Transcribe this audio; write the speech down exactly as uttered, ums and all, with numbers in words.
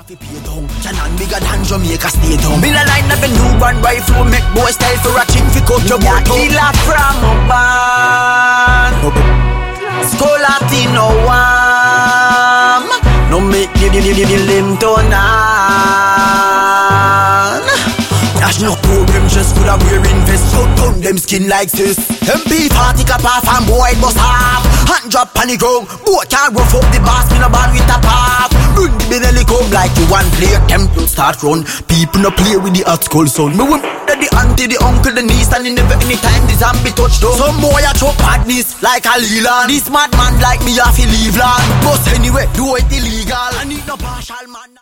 fi pay down. Canon bigger than Jamaica stay down. Bill a line up a new brand rifle, make boy style for a chick fi cut your boat. Killer from a band, Skull Latino one. No make the the the the limb turn on. Dash no problem, just coulda wearing vest. Shut down them skin like this. M P forty cap off and boy bust half. Hand drop on the ground, boat can't rough up the bass. Me no ball with a pop. Bring the Benelli come like you one player. Them don't start run. People no play with the hot skull sound. Me want the auntie, the uncle, the niece, and in never anytime the zombie touch down. Some boy a chop badness like a Leland. This mad man like me off in Cleveland. But anyway, do it illegal. I need no partial man.